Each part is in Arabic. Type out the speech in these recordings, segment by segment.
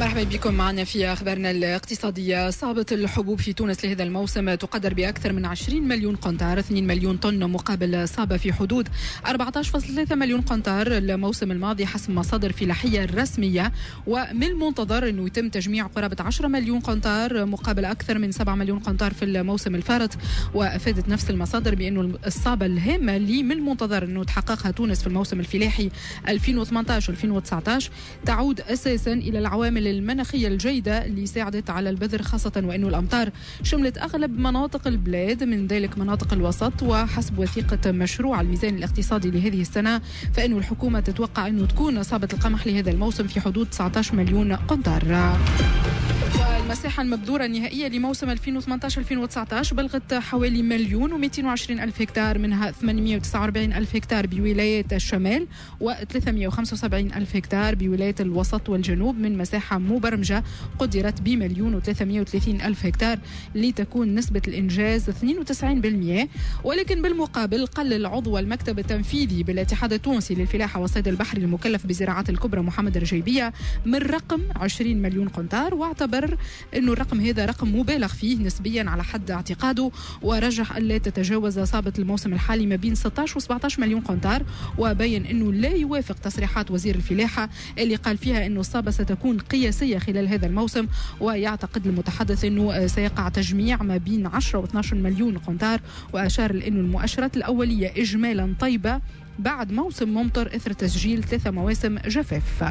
مرحبا بكم معنا في أخبارنا الاقتصادية. صعبة الحبوب في تونس لهذا الموسم تقدر بأكثر من 20 مليون قنطار، 2 مليون طن مقابل صعبة في حدود 14.3 مليون قنطار الموسم الماضي حسب مصادر فلاحية رسمية. ومن المنتظر أنه يتم تجميع قرابة 10 مليون قنطار مقابل أكثر من 7 مليون قنطار في الموسم الفارط. وأفادت نفس المصادر بأنه الصعبة الهامة اللي من المنتظر أنه تحققها تونس في الموسم الفلاحي 2018-2019 تعود أساسا إلى العوامل المناخية الجيدة اللي ساعدت على البذر، خاصة وأنه الأمطار شملت أغلب مناطق البلاد، من ذلك مناطق الوسط. وحسب وثيقة مشروع الميزان الاقتصادي لهذه السنة فإنه الحكومة تتوقع أنه تكون صعبة القمح لهذا الموسم في حدود 19 مليون قنطار. المساحة المبذورة النهائية لموسم 2018-2019 بلغت حوالي 1,220,000 هكتار، منها 849,000 هكتار بولايات الشمال و375,000 هكتار بولايات الوسط والجنوب، من مساحة مبرمجة قدرت ب1,330,000 هكتار لتكون نسبة الإنجاز 92%. ولكن بالمقابل قلل عضو المكتب التنفيذي بالاتحاد التونسي للفلاحة والصيد البحري المكلف بالزراعات الكبرى محمد الرجيبية من رقم 20 مليون قنطار، واعتبر أنه الرقم هذا رقم مبالغ فيه نسبيا على حد اعتقاده، ورجح ألا تتجاوز صعبة الموسم الحالي ما بين 16 و17 مليون قنطار. وبين أنه لا يوافق تصريحات وزير الفلاحة اللي قال فيها أنه الصعبة ستكون قياسية خلال هذا الموسم، ويعتقد المتحدث أنه سيقع تجميع ما بين 10 و12 مليون قنطار. وأشار لأنه المؤشرات الأولية إجمالا طيبة بعد موسم ممطر إثر تسجيل 3 مواسم جفاف.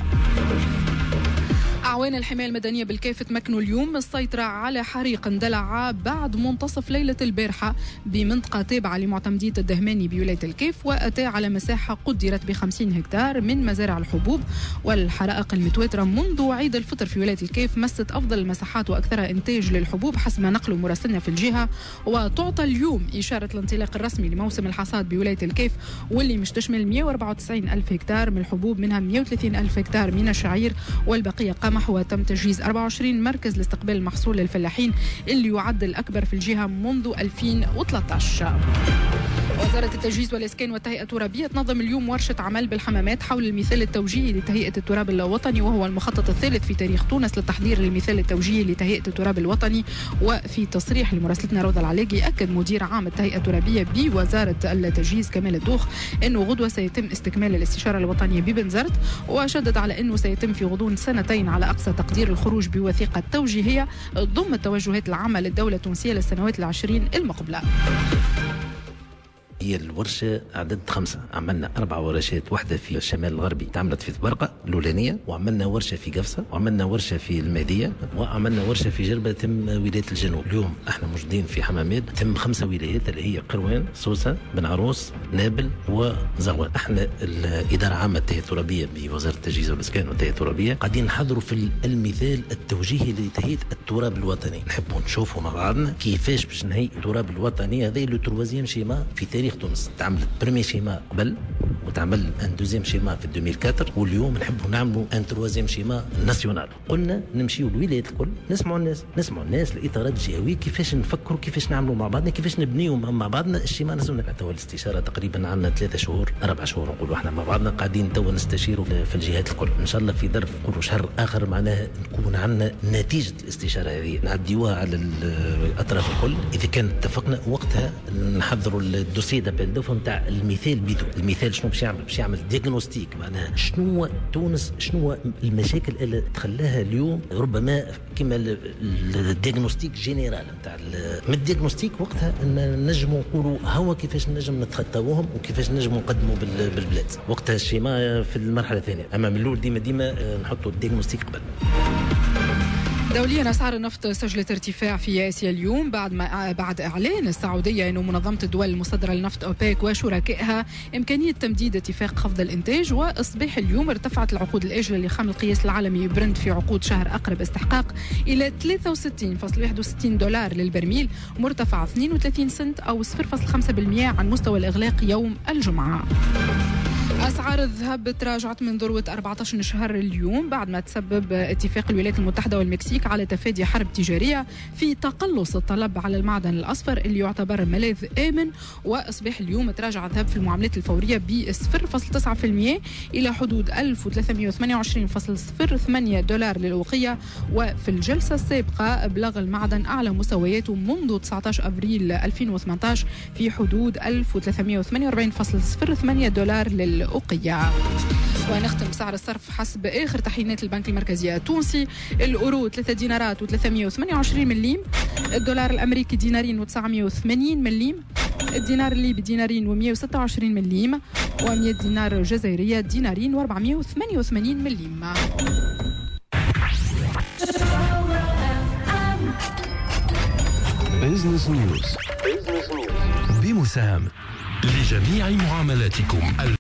أعوان الحماية المدنية بالكيف تمكنوا اليوم من السيطرة على حريق اندلع بعد منتصف ليلة البارحة بمنطقة تابعة لمعتمدية الدهماني بولاية الكيف، وأتى على مساحة قدرت ب50 هكتار من مزارع الحبوب. والحرائق المتواترة منذ عيد الفطر في ولاية الكيف مست أفضل المساحات وأكثرها إنتاج للحبوب حسب ما نقلوا مراسلنا في الجهة. وتعطى اليوم إشارة الانطلاق الرسمي لموسم الحصاد بولاية الكيف، واللي مش تشمل 194,000 هكتار من الحبوب، منها 130,000 هكتار من الشعير والبقية قمح. وتم تجهيز 24 مركز لاستقبال المحصول للفلاحين اللي يعد الأكبر في الجهة منذ 2013. وزارة التجهيز والإسكان والتهيئة الترابية تنظم اليوم ورشة عمل بالحمامات حول المثال التوجيهي لتهيئة التراب الوطني، وهو المخطط الثالث في تاريخ تونس للتحضير للمثال التوجيهي لتهيئة التراب الوطني. وفي تصريح لمراسلتنا روضة العلاقي أكد مدير عام التهيئة الترابية بوزارة التجهيز كمال الدوخ أنه غدوة سيتم استكمال الاستشارة الوطنية ببنزرت، وشدد على أنه سيتم في غضون 2 على أقصى تقدير الخروج بوثيقة توجيهية ضمن التوجهات العامة للدولة التونسية للسنوات 20 المقبلة. هي الورشة عدد 5، عملنا 4 ورشات، واحدة في الشمال الغربي تعملت في طبرقة الأولانية، وعملنا ورشة في قفصة، وعملنا ورشة في المهدية، وعملنا ورشة في جربة تم ولاية الجنوب. اليوم احنا موجودين في حمامات تم 5 ولايات اللي هي قروان، سوسة، بن عروس، نابل وزغوان. احنا الإدارة العامة التهيئة الترابية بوزارة التجهيز والإسكان والتهيئة الترابية قاعدين نحضروا في المثال التوجيهي لتهيئة التراب الوطني. نحبوا نشوفوا مع بعضنا كيفاش باش نهيئ التراب الوطني. هذا لو تروازيام شيما في تاريخ تونس، تعملت بريمي شيما قبل وتعمل ان دوزيام شيما في 2004، واليوم نحبوا نعملوا ان تروازيام شيما ناسيونال. قلنا نمشيوا الولايات الكل نسمعوا الناس الاطارات الجهويه كيفاش نفكروا، كيفاش نعملوا مع بعضنا، كيفاش نبنيوا مع بعضنا الشيما ناسيونال. تو الاستشاره تقريبا عندنا 3 شهور 4 شهور نقولوا احنا مع بعضنا قاعدين تو نستشيروا في الجهات الكل. ان شاء الله في ظرف نقولوا شهر اخر معناها نكون عندنا نتيجه الاستشاره هذه نعديوها على الاطراف الكل. اذا كان اتفقنا وقتها نحضروا الدوسي دابل نتاع المثال بيدو. المثال شنو باش يعمل دياغنوستيك، معناها شنو تونس، شنو المشاكل اللي تخلاها اليوم ربما كما الدياغنوستيك جينيرال نتاع من الدياغنوستيك. وقتها نجموا نقولوا هو كيفاش نجم نتخطاوهم وكيفاش نجموا نقدموا بالبلاد. وقتها الشيما في المرحله الثانيه، اما من الاول ديما نحطوا الدياغنوستيك قبل. دوليا أسعار النفط سجلت ارتفاع في آسيا اليوم بعد إعلان السعودية أنه منظمة الدول المصدرة للنفط أوبيك وشركائها إمكانية تمديد اتفاق خفض الإنتاج. وإصباح اليوم ارتفعت العقود الآجلة لخام القياس العالمي برنت في عقود شهر أقرب استحقاق إلى 63.61 دولار للبرميل، مرتفع 32 سنت أو 0.5% عن مستوى الإغلاق يوم الجمعة. أسعار الذهب تراجعت من ذروة 14 شهر اليوم بعد ما تسبب اتفاق الولايات المتحدة والمكسيك على تفادي حرب تجارية في تقلص الطلب على المعدن الأصفر اللي يعتبر ملاذ آمن. وأصبح اليوم تراجع الذهب في المعاملات الفورية ب 0.9% إلى حدود 1328.08 دولار للأوقية. وفي الجلسة السابقة بلغ المعدن أعلى مستوياته منذ 19 أبريل 2018 في حدود 1348.08 دولار للأوقية. ونختم سعر الصرف حسب آخر تحيينات البنك المركزي التونسي. الأورو 3 دينارات و328 مليم، الدولار الأمريكي دينارين و980 مليم، الدينار الليبي دينارين و126 مليم، و100 دينار جزائرية دينارين و488 مليم. بيزنس نيوز بمساهم لجميع معاملاتكم.